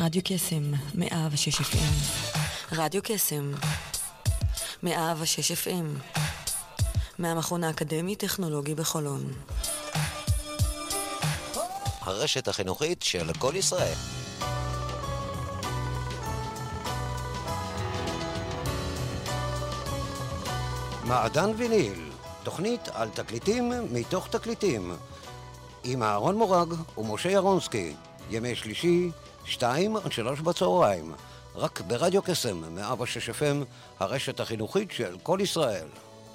רדיו קסם, 106 FM. רדיו קסם, 106 FM. מהמכון האקדמי-טכנולוגי בחולון. הרשת החינוכית של כל ישראל. מעדן ויניל, תוכנית על תקליטים מתוך תקליטים. עם אהרון מורג ומשה ירונסקי, ימי שלישי, 2-3 בצהריים. רק ברדיו קסם, 106 FM, הרשת החינוכית של כל ישראל.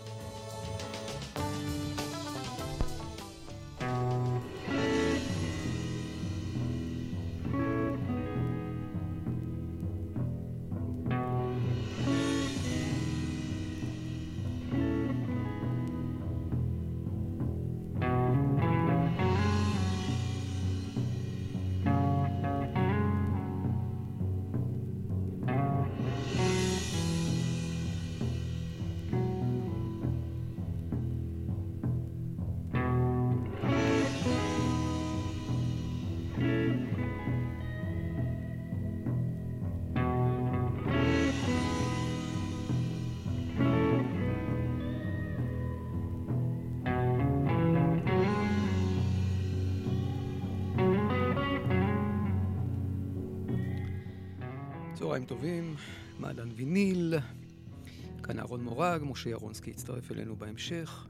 צהריים טובים, מעדן ויניל, כאן אהרון מורג, משה ירונסקי יצטרף אלינו בהמשך.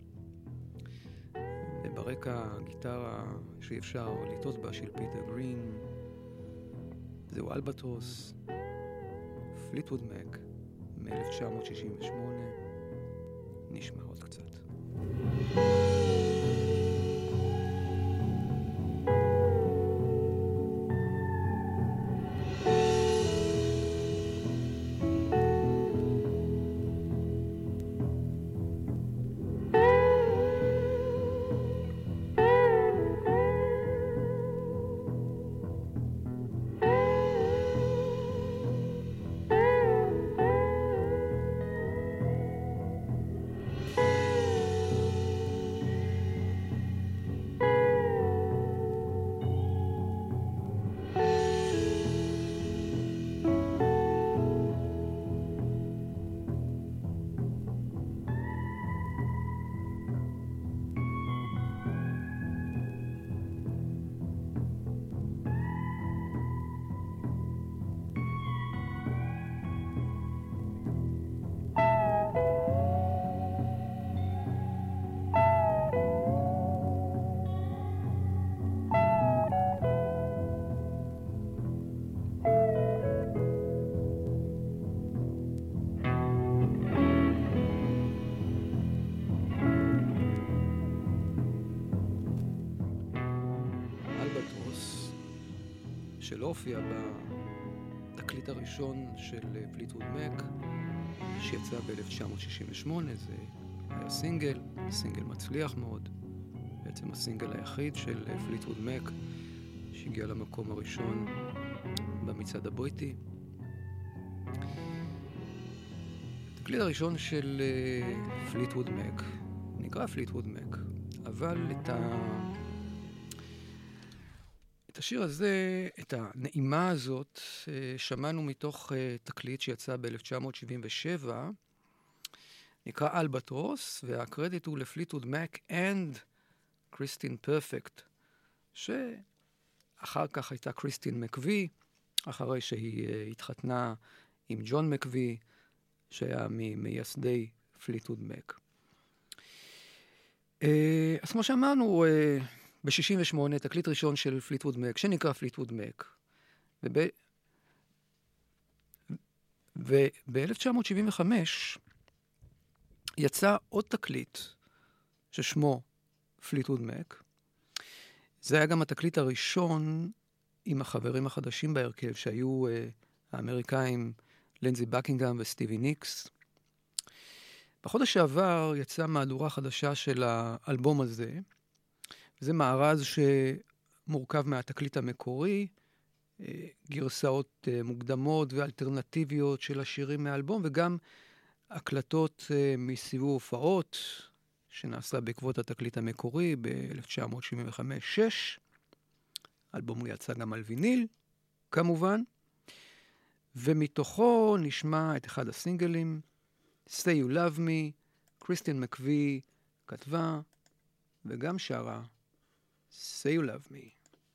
וברקע גיטרה שאי אפשר לטעות בה של פיטר גרין, זהו אלבטרוס, פליטווד מק מ-1968, נשמע עוד קצת. שלא הופיע בתקליט הראשון של פליטווד מק, שיצא ב-1968, זה היה סינגל מצליח מאוד, בעצם הסינגל היחיד של פליטווד מק, שהגיע למקום הראשון במצעד הבריטי. התקליט הראשון של פליטווד מק נקרא פליטווד מק, אבל את השיר הזה, את הנעימה הזאת, שמענו מתוך תקליט שיצא ב-1977, נקרא אלבטרוס, והקרדיט הוא לפליטווד מק and קריסטין פרפקט, שאחר כך הייתה קריסטין מקווי, אחרי שהיא התחתנה עם ג'ון מקווי, שהיה ממייסדי פליטווד מק. אז כמו שאמרנו, ב-68, תקליט ראשון של פליטווד מק, שנקרא פליטווד מק. וב-1975 יצא עוד תקליט ששמו פליטווד מק. זה היה גם התקליט הראשון עם החברים החדשים בהרכב, שהיו האמריקאים לנזי בקינגהאם וסטיבי ניקס. בחודש שעבר יצאה מהדורה חדשה של האלבום הזה, זה מארז שמורכב מהתקליט המקורי, גרסאות מוקדמות ואלטרנטיביות של השירים מהאלבום, וגם הקלטות מסיבוב הופעות, שנעשה בעקבות התקליט המקורי ב-1975-6. האלבום יצא גם על ויניל, כמובן. ומתוכו נשמע את אחד הסינגלים, Say You Love Me, קריסטין מקווי כתבה וגם שרה Say You Love Me.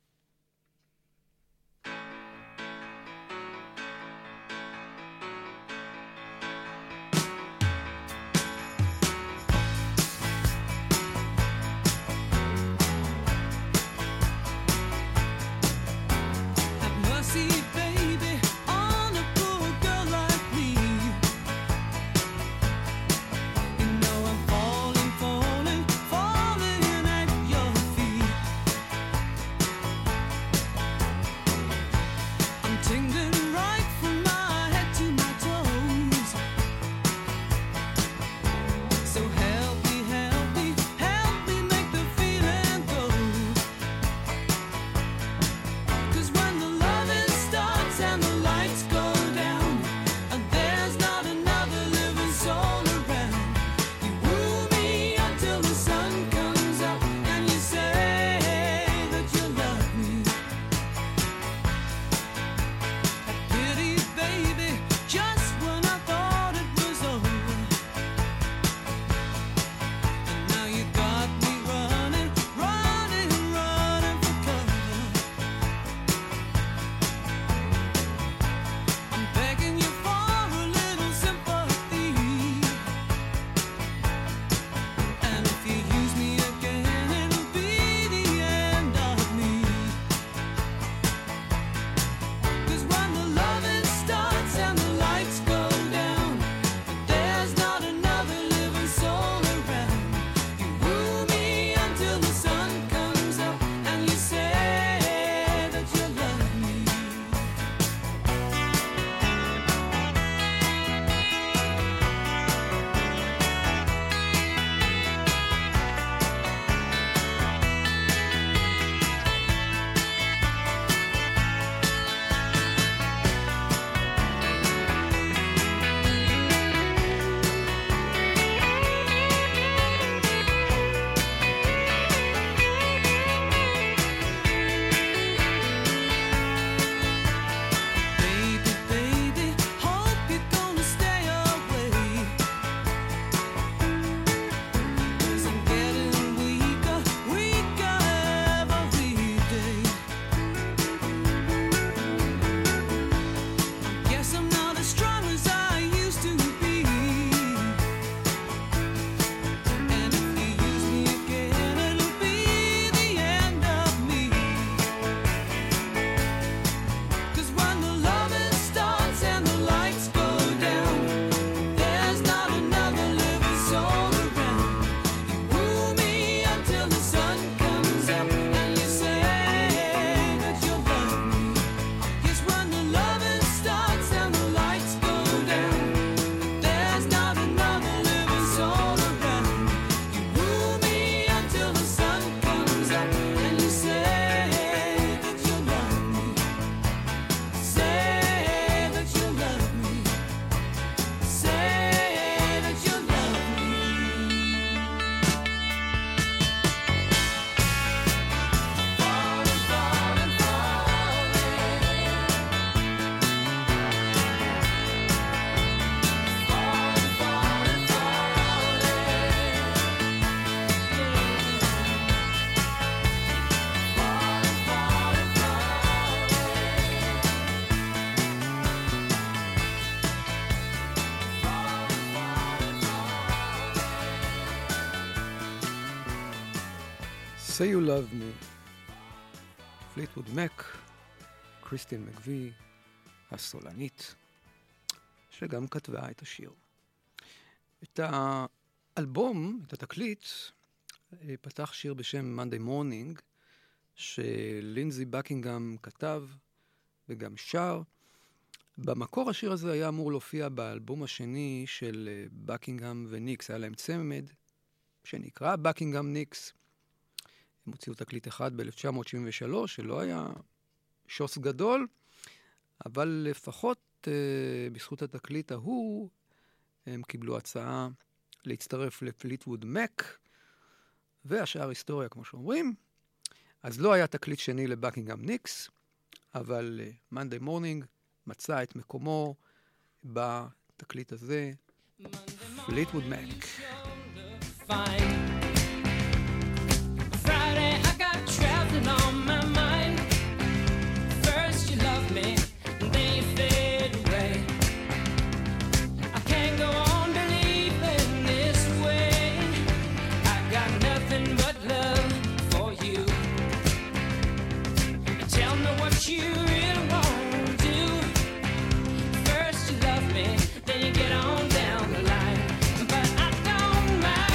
Say You Love Me, פליטווד מק, קריסטין מקווי, הסולנית, שגם כתבה את השיר. את האלבום, את התקליט, פתח שיר בשם Monday Morning, שלינזי בקינגהאם כתב וגם שר. במקור השיר הזה היה אמור להופיע באלבום השני של בקינגהאם וניקס, היה להם צמד שנקרא בקינגהאם ניקס. הם הוציאו תקליט אחד ב-1973, שלא היה שוס גדול, אבל לפחות בזכות התקליט ההוא, הם קיבלו הצעה להצטרף לפליטווד מק, והשאר היסטוריה, כמו שאומרים. אז לא היה תקליט שני לבקינגהאם ניקס, אבל Monday Morning מצא את מקומו בתקליט הזה, פליטווד מק. Friday, I got traveling on my mind. First you love me, and then you fade away. I can't go on believing this way. I got nothing but love for you. Tell me what you really want to do. First you love me, then you get on down the line. But I don't mind.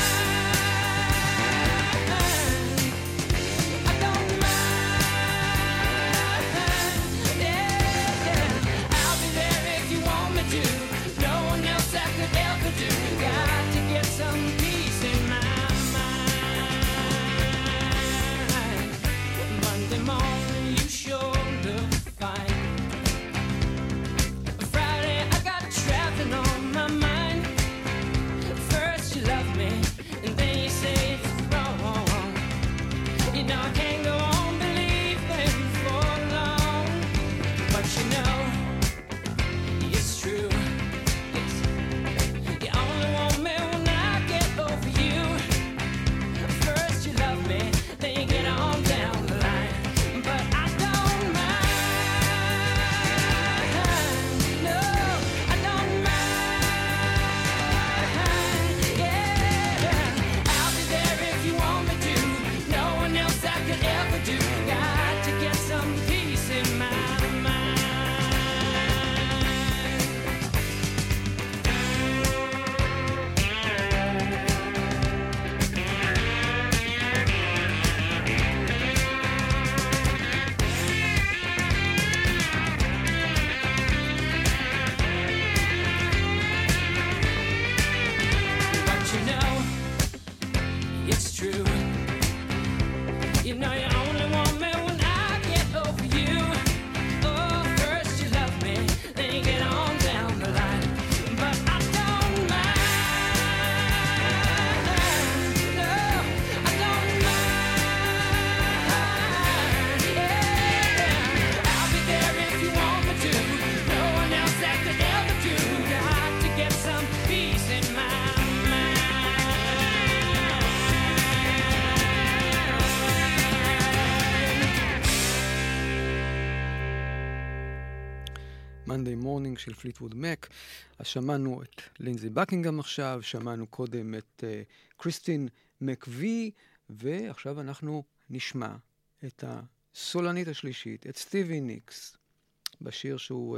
Monday Morning של פליטווד מק. אז שמענו את לינזי בקינגהאם עכשיו, שמענו קודם את קריסטין מקווי, ועכשיו אנחנו נשמע את הסולנית השלישית, את סטיבי ניקס, בשיר שהוא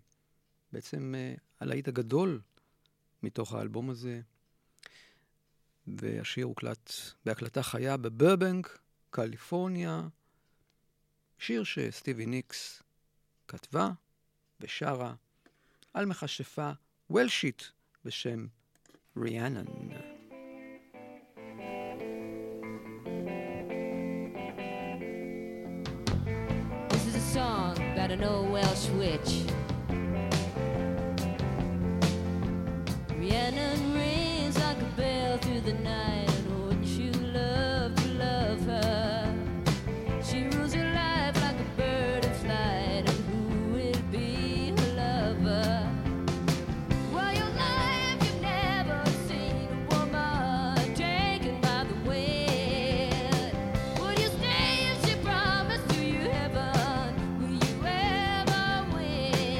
בעצם הלהיט הגדול מתוך האלבום הזה, והשיר הוקלט בהקלטה חיה בברבנק, קליפורניה, שיר שסטיבי ניקס כתבה ושרה על מכשפה וולשית בשם ריאנן. This is a song about an old Welsh witch. Rhiannon rings like a bell through the night, and wouldn't you love to love her? She rules your life like a bird in flight, and who will be her lover? Well, your life you've never seen a woman taken by the wind. Would you stay if she promised you heaven? Will you ever win?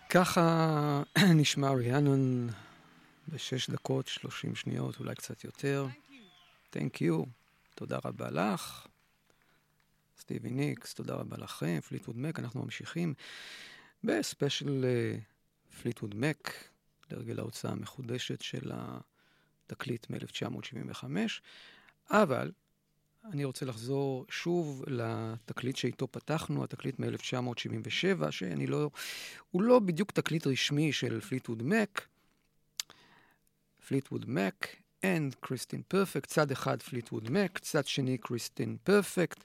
ככה נשמע ריאנון ב6 דקות 30 שניות, אולי קצת יותר. Thank you. תודה רבה לך. סטיבי ניקס, תודה רבה לכם. פליטווד מק, אנחנו ממשיכים בספיישל פליטווד מק, לרגל ההוצאה המחודשת של התקליט מ-1975. אבל אני רוצה לחזור שוב לתקליט שאיתו פתחנו, התקליט מ-1977, הוא לא בדיוק תקליט רשמי של פליטווד מק. פליטווד מק and קריסטין פרפקט, צד אחד פליטווד מק, צד שני קריסטין פרפקט.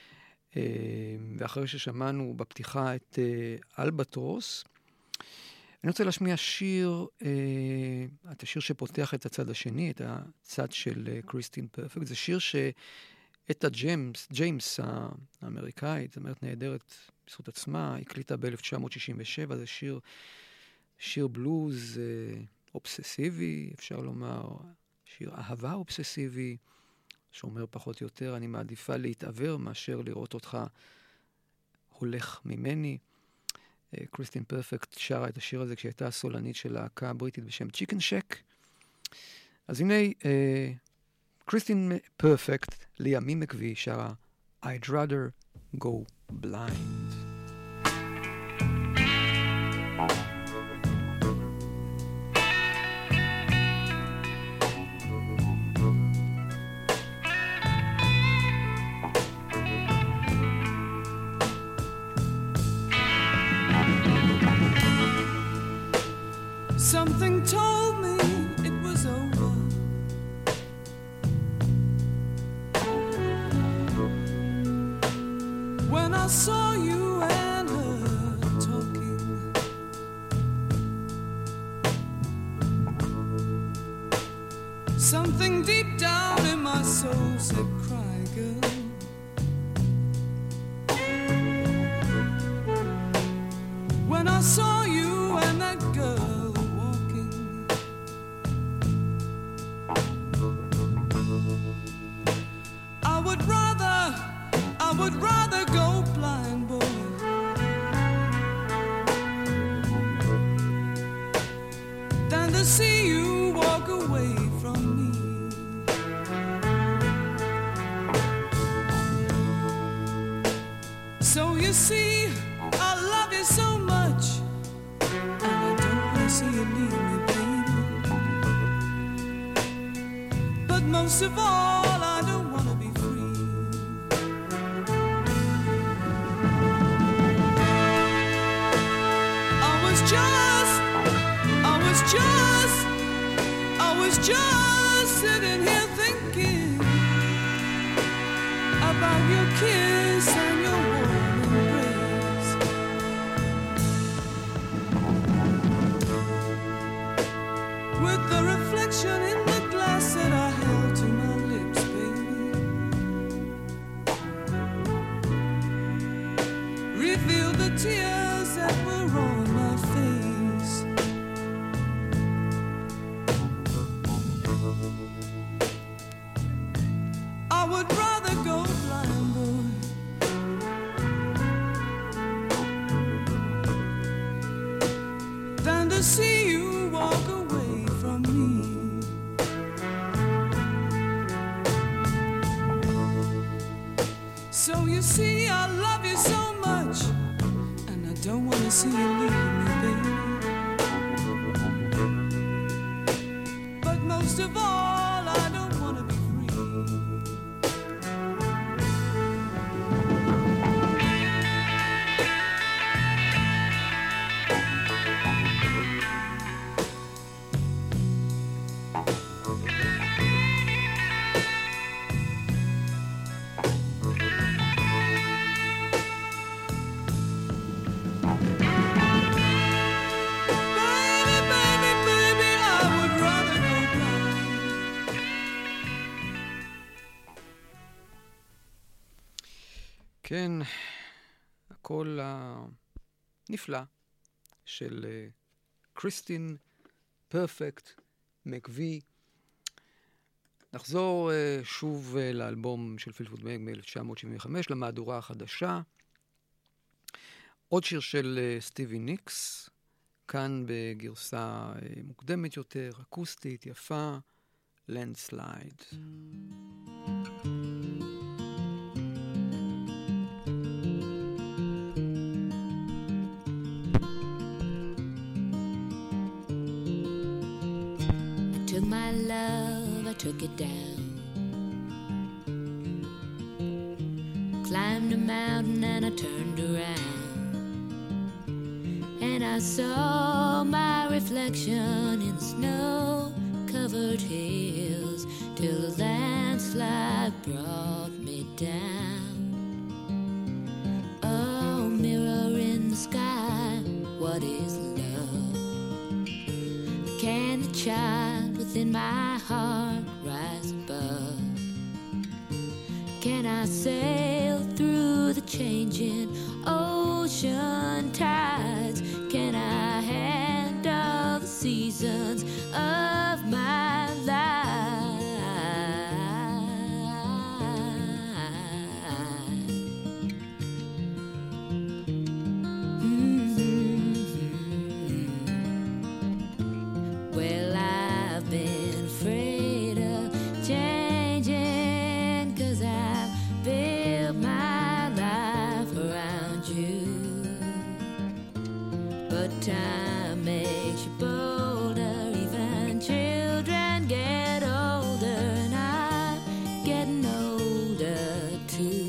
ואחרי ששמענו בפתיחה את אלבטרוס, אני רוצה להשמיע שיר, את השיר שפותח את הצד השני, את הצד של קריסטין פרפקט. זה שיר שאתה ג'יימס האמריקאית, זאת אומרת נהדרת בזכות עצמה, הקליטה ב-1967, זה שיר בלוז אובססיבי, אפשר לומר, שיר אהבה אובססיבי, שאומר פחות או יותר, אני מעדיפה להתעבר מאשר לראות אותך הולך ממני. קריסטין פרפקט שרה את השיר הזה כשהייתה הסולנית של להקה הבריטית בשם צ'יקן שק. אז הנה קריסטין פרפקט לימים מקווי שרה I'd rather go blind. Something told me it was over. When I saw you and her talking, something deep down in my soul said, cry, girl. When I saw you and that girl, I would rather go blind, boy, than to see you walk away from me. So you see, I love you so much, and I don't want to see you leave me, baby. But most of all, I don't want to be free. I was just sitting here thinking about your kiss and your warm embrace. With the reflection in the glass that I held to my lips, baby, revealed the tears that were on my face. I would rather go blind, boy, than to see you walk away from me. So you see, I love you so much, and I don't want to see you leave me, baby. But most of all, I don't want to be free. כן, הקול הנפלא של קריסטין פרפקט מקווי. נחזור שוב לאלבום של פליטווד מק מ-1975, למהדורה החדשה. עוד שיר של סטיבי ניקס, כאן בגרסה מוקדמת יותר, אקוסטית, יפה, Landslide. I took my love, I took it down. Climbed a mountain and I turned around. And I saw my reflection in snow-covered hills till the landslide brought me down. Oh, mirror in the sky, what is love? Can the child within my heart rise above? Can I sail through the changing ocean tides? Can I handle the seasons of my life? Well, I've been afraid of changing, 'cause I've built my life around you. But time makes you bolder, even children get older, and I'm getting older too.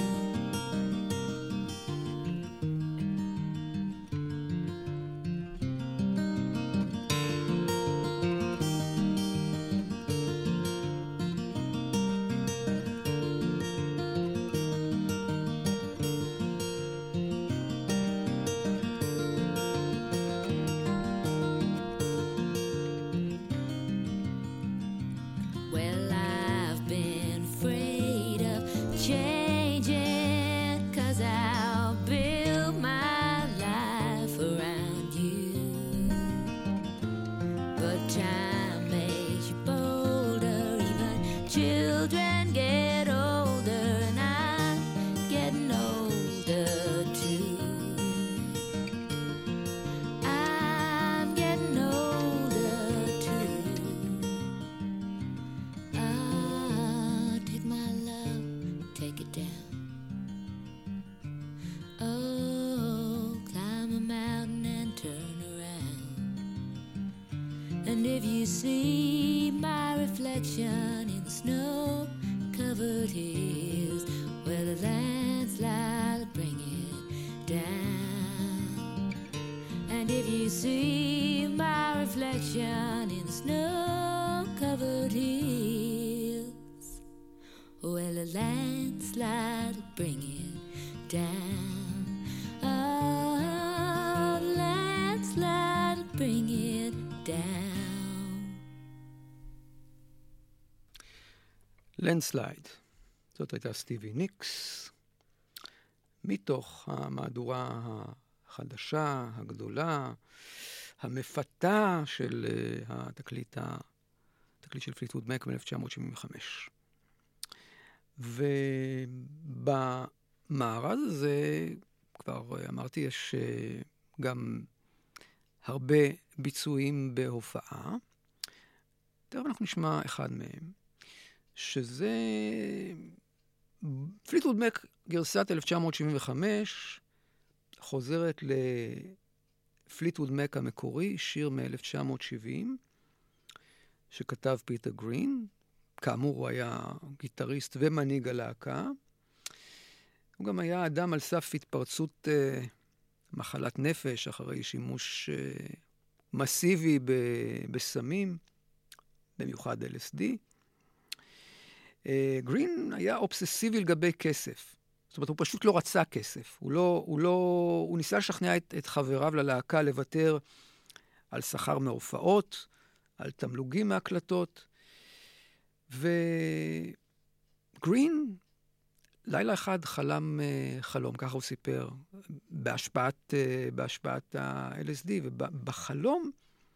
Well, I've been afraid of changing, 'cause I'll build my life around you. But time makes you bolder, even children get older, and I'm getting older too. I'm getting older too. Take my love, take it down. Oh, climb a mountain and turn around. And if you see my reflection in snow-covered hills, well, the landslide will bring it down. And if you see my reflection in snow-covered hills, well, a landslide will bring it down. Oh, landslide will bring it down. Landslide. זאת הייתה סטיבי ניקס, מתוך המהדורה החדשה, הגדולה, המפתה של התקליט של פליטווד מק ב-1975. ובמארז הזה, כבר אמרתי, יש גם הרבה ביצועים בהופעה. תכף אנחנו נשמע אחד מהם, שזה פליטווד מק גרסת 1975, חוזרת לפליטווד מק המקורי, שיר מ-1970, שכתב פיטר גרין. כאמור, הוא היה גיטריסט ומנהיג הלהקה. הוא גם היה אדם על סף התפרצות מחלת נפש, אחרי שימוש מסיבי בסמים, במיוחד LSD. גרין היה אובססיבי לגבי כסף. זאת אומרת, הוא פשוט לא רצה כסף. הוא ניסה לשכנע את חבריו ללהקה לוותר על שכר מהופעות, על תמלוגים מהקלטות. וגרין, לילה אחד חלם חלום, ככה הוא סיפר, בהשפעת ה-LSD, ובחלום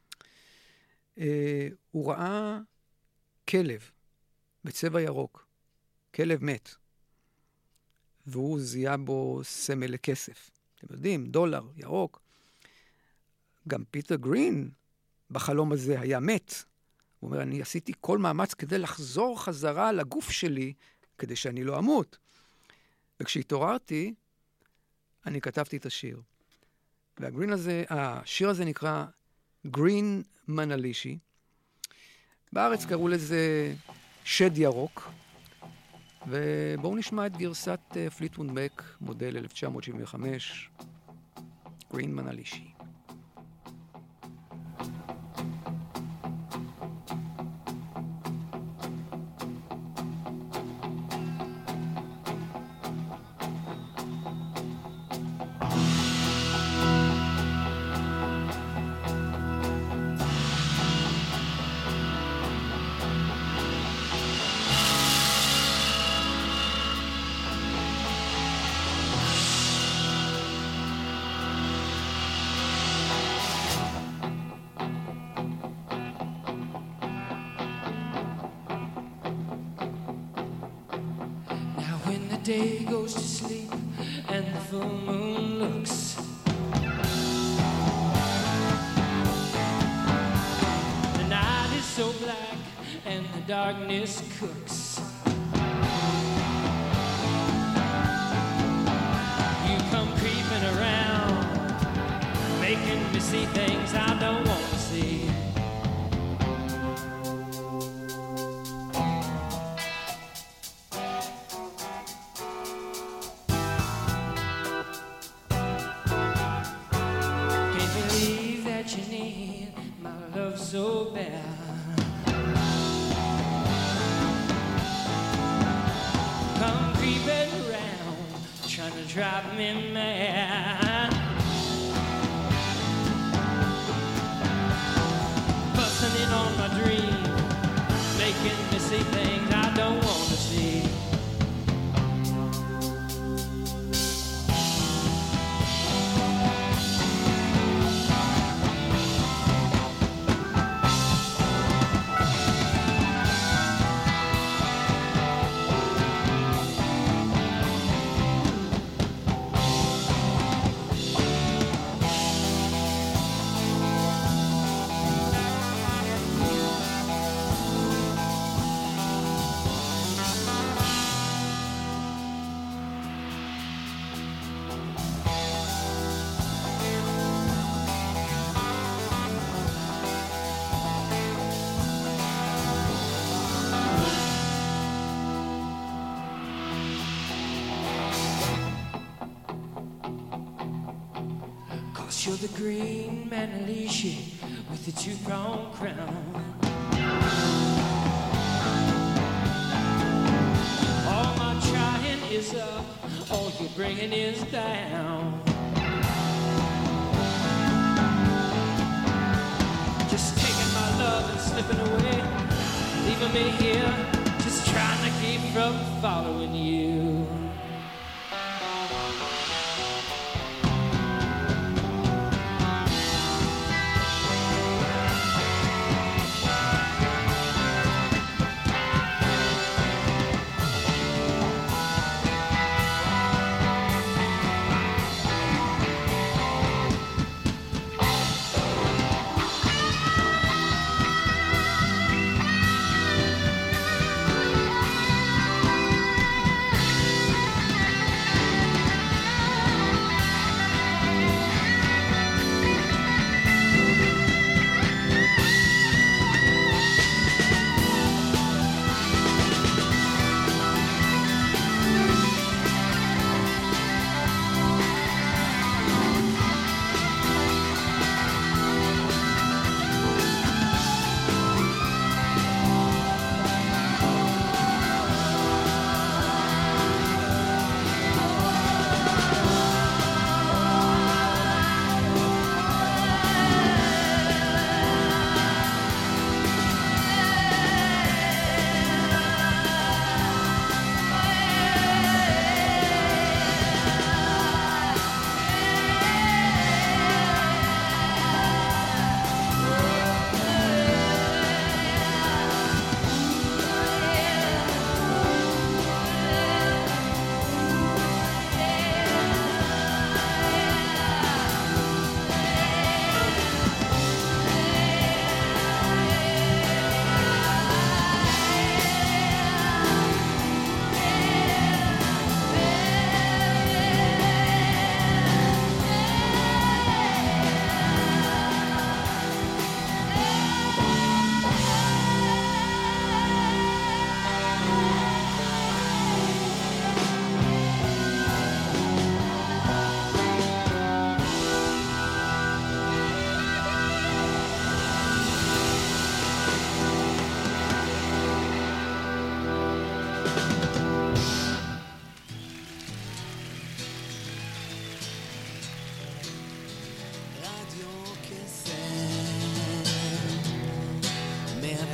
הוא ראה כלב בצבע ירוק, כלב מת, והוא זיהה בו סמל לכסף. אתם יודעים, דולר, ירוק. גם פיטר גרין בחלום הזה היה מת. הוא אומר, אני עשיתי כל מאמץ כדי לחזור חזרה לגוף שלי, כדי שאני לא אמות. וכשהתעוררתי, אני כתבתי את השיר. השיר הזה נקרא גרין מנלישי. בארץ קראו לזה שד ירוק. ובואו נשמע את גרסת פליטווד מק, מודל 1975, גרין מנלישי. Day goes to sleep and the full moon looks. The night is so black and the darkness cooks. You come creeping around, making me see things I don't want to see. So bad. Come creeping around, trying to drive me mad. Busting in on my dream, making me see things I don't want to see. You're the green Manalishi with the two-pronged crown. All my trying is up, all you're bringing is down. Just taking my love and slipping away, leaving me here, just trying to keep from following you.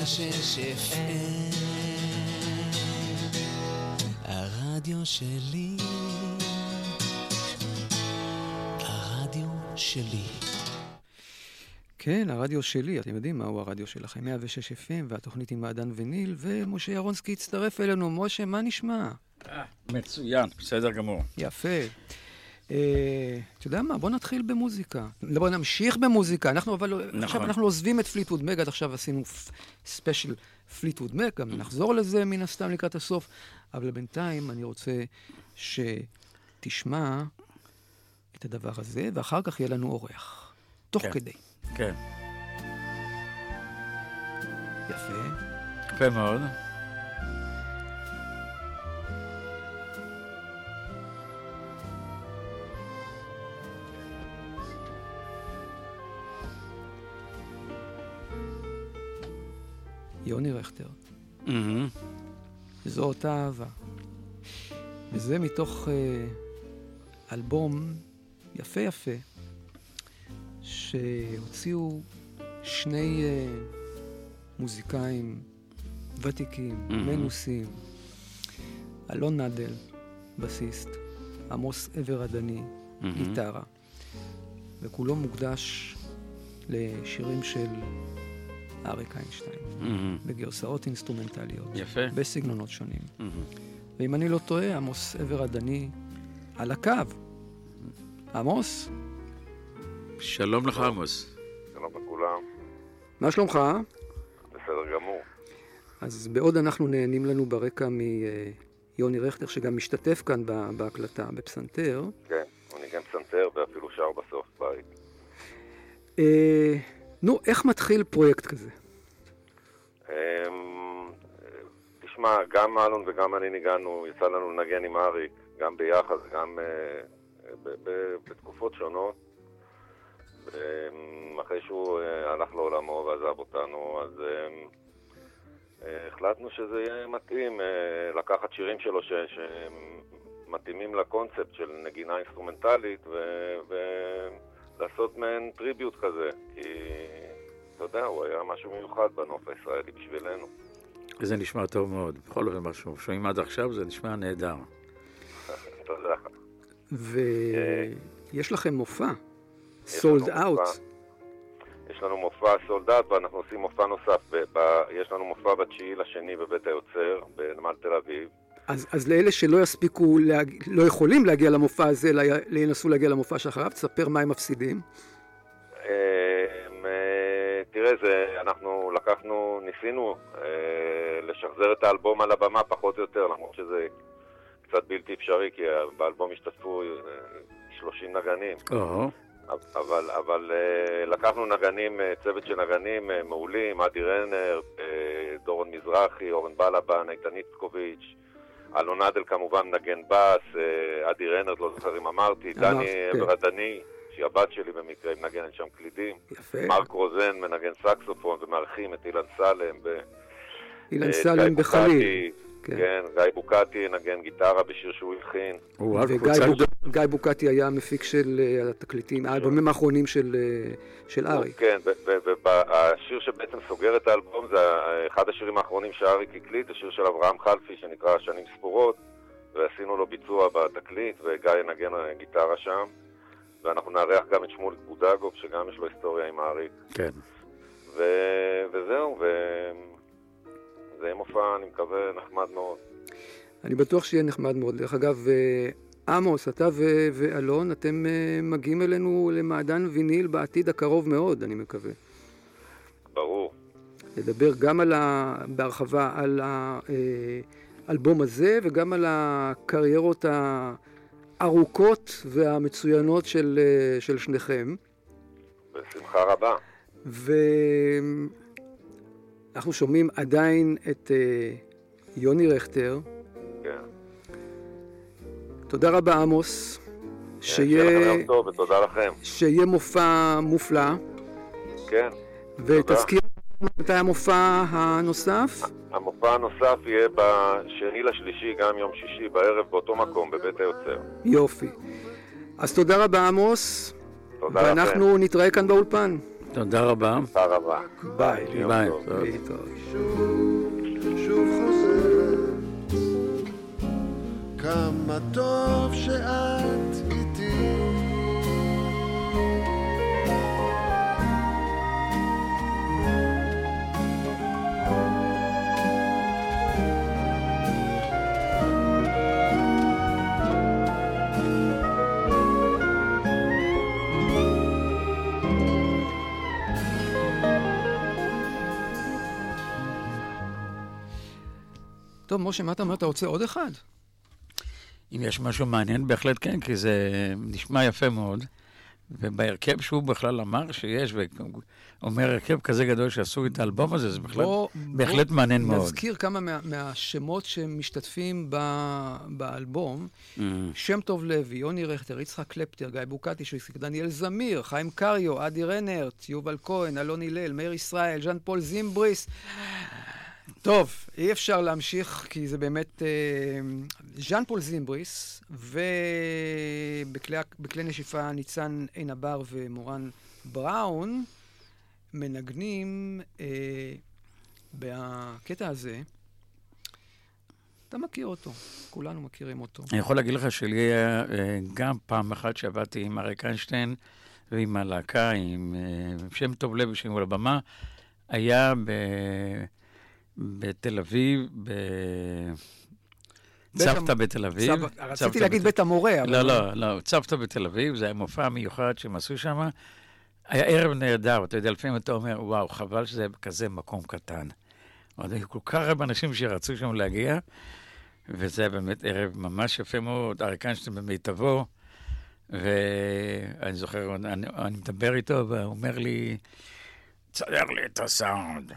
הרדיו שלי, הרדיו שלי. כן, הרדיו שלי, אתם יודעים מהו הרדיו שלכם, 106 FM, והתוכנית עם מעדן וניל, ומשה ירונסקי הצטרף אלינו. משה, מה נשמע? מצוין, בסדר גמור. יפה. אתה יודע מה, בוא נתחיל במוזיקה. בוא נמשיך במוזיקה. עכשיו אנחנו עוזבים את פליטווד מק, עד עכשיו עשינו ספיישל פליטווד מק, גם נחזור לזה מן הסתם לקראת הסוף, אבל בינתיים אני רוצה שתשמע את הדבר הזה, ואחר כך יהיה לנו אורח. תוך כדי. כן. יפה. יפה מאוד. יוני רכטר. זו אותה אהבה. וזה מתוך אלבום יפה יפה, שהוציאו שני מוזיקאים ותיקים, מנוסים. אלון נדל, בסיסט, עמוס עבר עדני, גיטרה. וכולו מוקדש לשירים של אריק איינשטיין, בגרסאות אינסטרומנטליות, יפה. בסגנונות שונים. ואם אני לא טועה, עמוס עבר עדני על הקו. עמוס? שלום לך, עמוס. שלום לכולם. מה שלומך? בסדר גמור. אז בעוד אנחנו נהנים לנו ברקע מיוני רכטר, שגם משתתף כאן בהקלטה, בפסנתר. כן, הוא ניגן פסנתר ואפילו שר בסוף בית. נו, איך מתחיל פרויקט כזה? תשמע, גם אלון וגם אני ניגענו, יצא לנו לנגן עם אריק, גם ביחד, גם בתקופות שונות. אחרי שהוא הלך לעולמו ועזב אותנו, אז החלטנו שזה יהיה מתאים לקחת שירים שלו שמתאימים לקונספט של נגינה אינסטרומנטלית ולעשות מעין טריביוט כזה, כי אתה יודע, הוא היה משהו מיוחד בנוף הישראלי בשבילנו. זה נשמע טוב מאוד. בכל אופן, משהו שומעים עד עכשיו, זה נשמע נהדר. תודה. ויש לכם מופע, סולד אאוט. יש לנו מופע סולד אאוט, ואנחנו עושים מופע נוסף. יש לנו מופע ב9/2 בבית היוצר, בנמל תל אביב. אז לאלה שלא יספיקו, לא יכולים להגיע למופע הזה, אלא ינסו להגיע למופע שאחריו, תספר מה הם מפסידים. תראה, אנחנו ניסינו לשחזר את האלבום על הבמה פחות או יותר, למרות שזה קצת בלתי אפשרי, כי באלבום השתתפו 30 נגנים. אבל לקחנו נגנים, צוות של נגנים מעולים, אדי רנר, דורון מזרחי, אורן בלבן, איתן איצקוביץ', אלון נדל כמובן נגן בס, אדי רנר, לא זוכר אם אמרתי, דני ברדני, שהיא הבת שלי במקרה, מנגנת שם קלידים, מרק רוזן מנגן סקסופון, ומארחים את אילן סלם, אילן סלם בחליל. כן, גיא בוקטי נגן גיטרה בשיר שהוא הלחין. וגיא בוקטי היה המפיק של התקליטים, האלבומים האחרונים של אריק. כן, והשיר שבעצם סוגר את האלבום זה אחד השירים האחרונים שאריק הקליט, השיר של אברהם חלפי שנקרא שנים ספורות, ועשינו לו ביצוע בתקליט, וגיא נגן גיטרה שם, ואנחנו נארח גם את שמואל בודגוב, שגם יש לו היסטוריה עם אריק. כן. וזהו, זה יהיה מופע, אני מקווה, נחמד מאוד. אני בטוח שיהיה נחמד מאוד. דרך אגב, עמוס, אתה ואלון, אתם מגיעים אלינו למעדן ויניל בעתיד הקרוב מאוד, אני מקווה. ברור. לדבר גם בהרחבה על האלבום הזה, וגם על הקריירות הארוכות והמצוינות של שניכם. בשמחה רבה. אנחנו שומעים עדיין את יוני רכטר. כן. תודה רבה, עמוס. שיהיה לכם יום טוב ותודה לכם. שיהיה מופע מופלא. כן. ותזכיר מתי המופע הנוסף? המופע הנוסף יהיה ב2/3, גם יום שישי בערב באותו מקום, בבית היוצר. יופי. אז תודה רבה, עמוס. תודה לכם. ואנחנו נתראה כאן באולפן. תודה רבה. תודה רבה. ביי. ביי. להתראות. שוב חוזרת, כמה טוב שאת איתי. טוב, משה, מה אתה אומר? אתה רוצה עוד אחד? אם יש משהו מעניין, בהחלט כן, כי זה נשמע יפה מאוד. ובהרכב שהוא בכלל אמר שיש, ואומר הרכב כזה גדול שעשו את האלבום הזה, זה בהחלט מעניין מאוד. נזכיר כמה מהשמות שמשתתפים באלבום. שם טוב לוי, יוני רכטר, יצחק קלפטר, גיא בוקטי, שויסק, דניאל זמיר, חיים קריו, אדי רנרט, יובל כהן, אלון הלל, מאיר ישראל, ז'אן פול זימבריס. טוב, אי אפשר להמשיך, כי זה באמת ז'אן פול זימבריס, ובכלי נשיפה ניצן עין הבר ומורן בראון, מנגנים בקטע הזה. אתה מכיר אותו, כולנו מכירים אותו. אני יכול להגיד לך שלי היה גם פעם אחת שעבדתי עם אריק איינשטיין, ועם הלהקה, עם שם טוב לוי שהיו על הבמה, היה בתל אביב, צוותא בתל אביב. רציתי להגיד בית המורה. לא, צוותא בתל אביב, זה היה מופע מיוחד שהם עשו שם. היה ערב נהדר, אתה יודע, לפעמים אתה אומר, וואו, חבל שזה כזה מקום קטן. עוד היו כל כך הרבה אנשים שרצו שם להגיע, וזה היה באמת ערב ממש יפה מאוד, אריק איינשטיין במיטבו, ואני זוכר, אני מדבר איתו, והוא אומר לי, תסדר לי את הסאונד.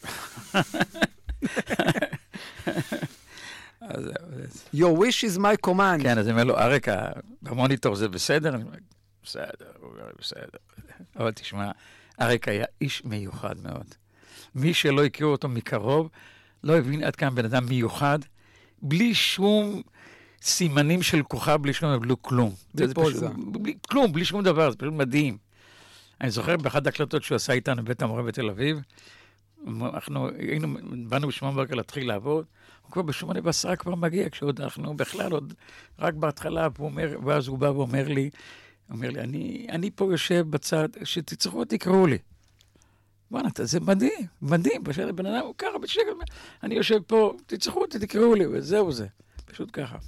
Your wish is my command. כן, אז אני אומר לו, אריק, במוניטור זה בסדר? אני אומר, בסדר, הוא אומר, בסדר. אבל תשמע, אריק היה איש מיוחד מאוד. מי שלא הכיר אותו מקרוב, לא הבין עד כאן בן אדם מיוחד, בלי שום סימנים של כוכב, בלי שום כלום. בלי פוזה. כלום, בלי שום דבר, זה פשוט מדהים. אני זוכר באחת ההקלטות שהוא עשה איתנו בבית המורה בתל אביב, אנחנו באנו ב8 בבוקר להתחיל לעבוד, הוא כבר ב8:10 כבר מגיע, כשעוד אנחנו בכלל עוד רק בהתחלה, ואז הוא בא ואומר לי, אני פה יושב בצד, שתצטרכו, תקראו לי. בוא'נה, זה מדהים, מדהים, בן אדם הוא ככה בשקט, אני יושב פה, תצטרכו, תקראו לי, וזהו זה, פשוט ככה.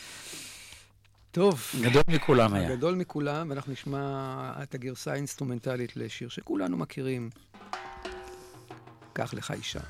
טוב. גדול מכולם היה. גדול מכולם, ואנחנו נשמע את הגרסה האינסטרומנטלית לשיר שכולנו מכירים. קח לך אישה.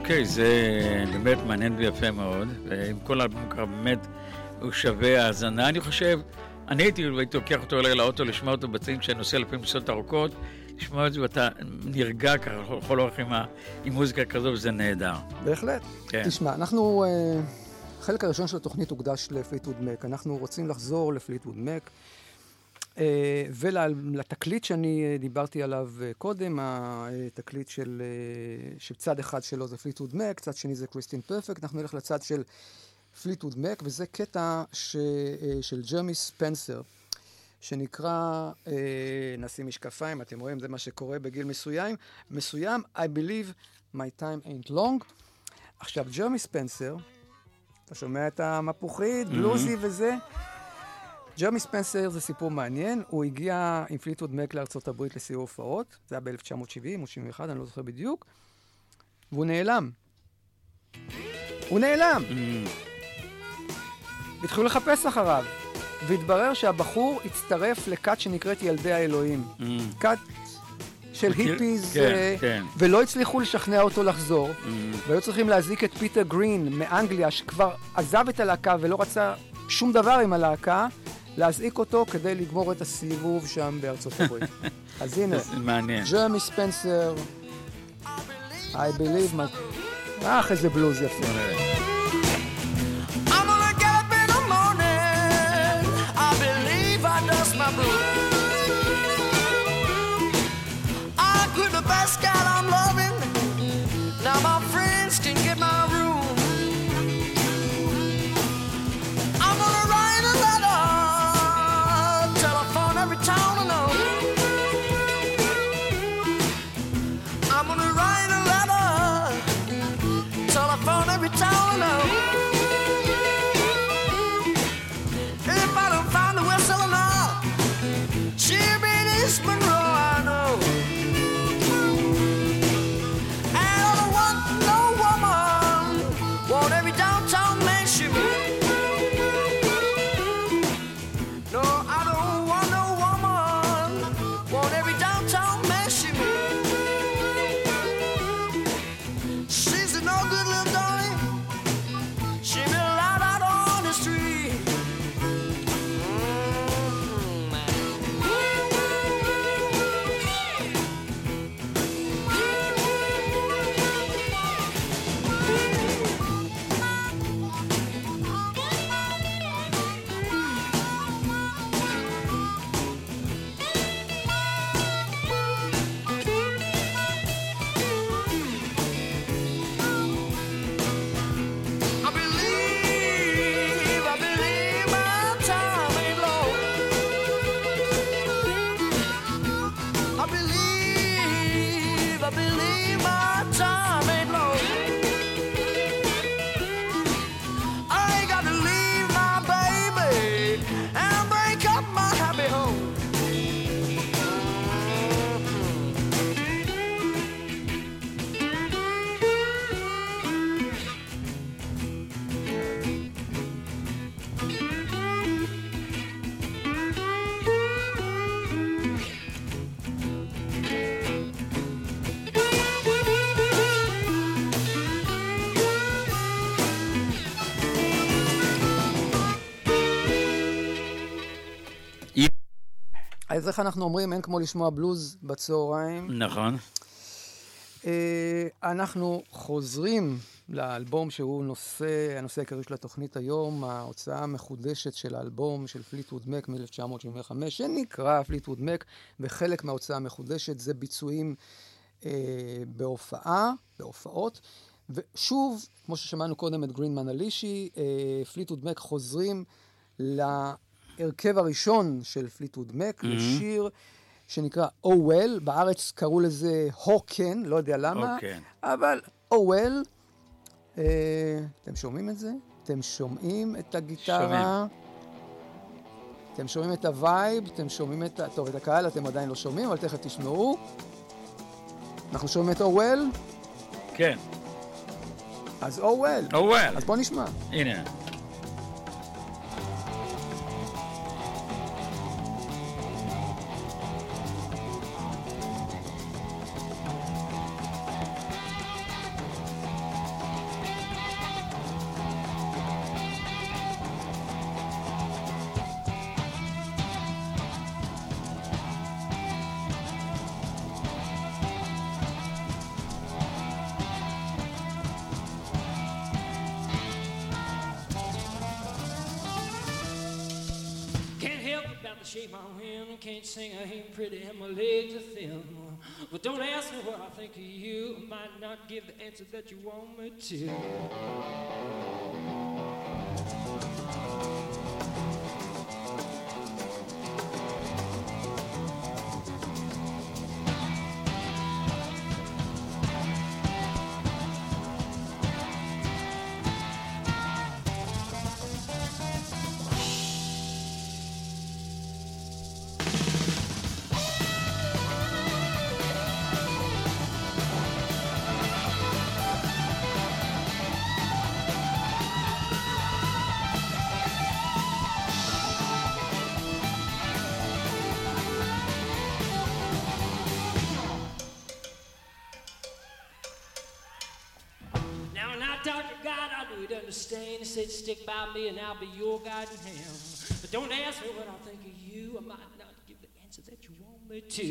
אוקיי, זה באמת מעניין ויפה מאוד, ועם כל האלבום ככה באמת הוא שווה האזנה. אני חושב, אני הייתי לוקח אותו אליי לאוטו, לשמוע אותו בצעים כשאני נוסע לפעמים נסיעות ארוכות, לשמוע את זה ואתה נרגע ככה, יכול הולך עם מוזיקה כזו וזה נהדר. בהחלט. כן. תשמע, אנחנו, החלק הראשון של התוכנית הוקדש לפליטווד מק. אנחנו רוצים לחזור לפליטווד מק, ולתקליט שאני דיברתי עליו קודם, התקליט של צד אחד שלו זה פליטווד מק, צד שני זה קריסטין פרפקט. אנחנו נלך לצד של פליטווד מק, וזה קטע של ג'רמי ספנסר, שנקרא, נשים משקפיים, אתם רואים, זה מה שקורה בגיל מסוים, I believe my time ain't long. עכשיו, ג'רמי ספנסר, אתה שומע את המפוחית, בלוזי וזה? ג'רמי ספנסר זה סיפור מעניין, הוא הגיע עם פליטווד מק לארצות הברית לסיור הופעות, זה היה ב-1970 או 71, אני לא זוכר בדיוק, והוא נעלם. הוא נעלם! התחילו לחפש אחריו, והתברר שהבחור הצטרף לכת שנקראת ילדי האלוהים. כת של היפיז, ולא הצליחו לשכנע אותו לחזור, והיו צריכים להזיק את פיטר גרין מאנגליה, שכבר עזב את הלהקה ולא רצה שום דבר עם הלהקה, להזעיק אותו כדי לגמור את הסיבוב שם בארצות הברית. אז הנה, ג'רמי ספנסר, I believe my... איזה בלוז יפה. My blue. I quit the best guy I'm loving. Now my friends can get my room. I'm gonna write a letter, telephone every town I know. I'm gonna write a letter, telephone every town I know. If I don't find the whistle enough, she'll be this Monroe, I know. And I don't want no woman, want every downtown man she meet. No, I don't want no woman, want every downtown man she meet. She's a no good little darling, she been out on the street. אז איך אנחנו אומרים, אין כמו לשמוע בלוז בצהריים. נכון. אנחנו חוזרים לאלבום שהוא הנושא העיקרי של התוכנית היום, ההוצאה המחודשת של האלבום של פליטווד מק מ-1975, שנקרא פליטווד מק, וחלק מההוצאה המחודשת זה ביצועים בהופעות. ושוב, כמו ששמענו קודם את גרין מנלישי, פליטווד מק חוזרים להרכב הראשון של פליטווד מק, לשיר שנקרא Oh Well, בארץ קראו לזה הוקן, לא יודע למה, אבל Oh Well, אתם שומעים את זה? אתם שומעים את הגיטרה? אתם שומעים את הווייב? אתם שומעים את... טוב, את הקהל אתם עדיין לא שומעים, אבל תכף תשמעו. אנחנו שומעים את Oh Well? כן. אז Oh Well. Oh Well. אז בוא נשמע. הנה. the shape I'm in. Can't sing, I ain't pretty, and my legs are thin. But don't ask me what I think of you. I might not give the answer that you want me to. Understand, he said, stick by me and I'll be your guiding hand. But don't ask me what I think of you. I might not give the answer that you want me to.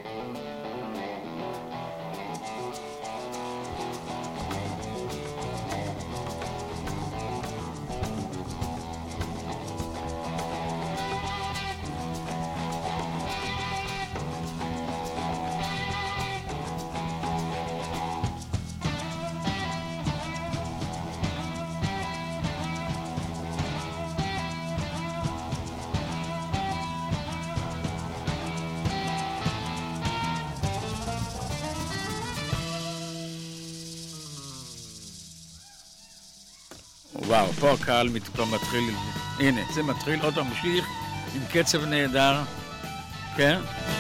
וואו, פה הקהל כבר מתחיל, הנה, זה מתחיל, עוד פעם ממשיך עם קצב נהדר, כן?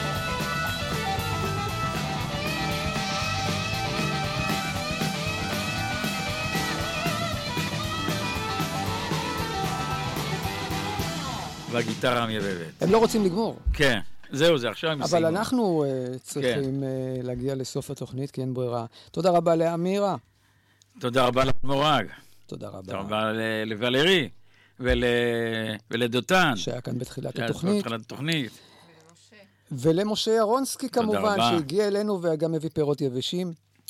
והגיטרה המייבבת. הם לא רוצים לגמור. כן, זהו, זה עכשיו הם אבל מסיימים. אנחנו צריכים להגיע לסוף התוכנית, כי אין ברירה. תודה רבה לאמירה. תודה רבה למורג. תודה רבה. תודה רבה לוולרי ולדותן. שהיה כאן בתחילת התוכנית. ולמשה. ולמשה ירונסקי כמובן, שהגיע אלינו וגם מביא פירות יבשים.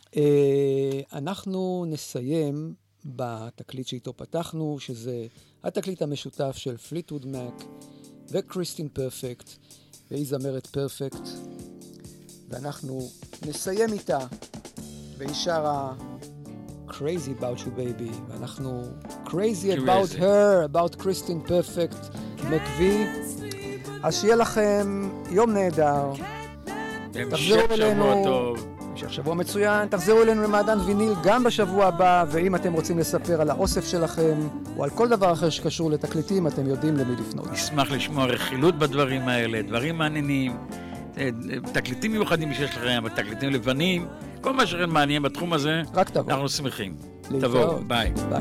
אנחנו נסיים בתקליט שאיתו פתחנו, שזה התקליט המשותף של פליטווד מק וקריסטין פרפקט, והיא זמרת פרפקט. ואנחנו נסיים איתה, והיא שרה Crazy About You Baby, ואנחנו Crazy About Her, About Christine Perfect, מקווי. אז שיהיה לכם יום נהדר. תחזרו אלינו. המשך שבוע מצוין. תחזרו אלינו למעדן ויניל גם בשבוע הבא, ואם אתם רוצים לספר על האוסף שלכם, או על כל דבר אחר שקשור לתקליטים, אתם יודעים למי לפנות. נשמח לשמוע רכילות בדברים האלה, דברים מעניינים, תקליטים מיוחדים שיש לכם, תקליטים לבנים, כל מה שכן מעניין בתחום הזה, רק תבוא. אנחנו שמחים. תבואו, ביי. ביי.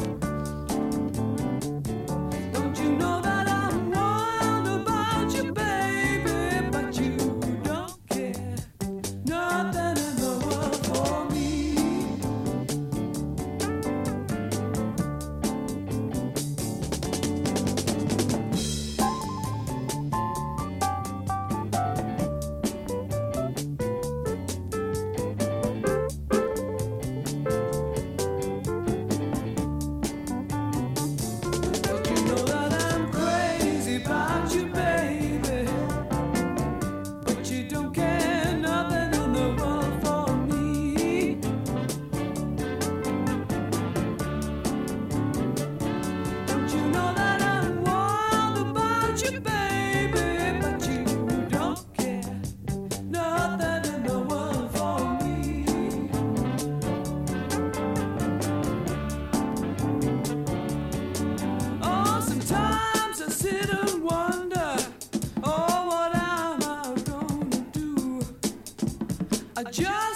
Just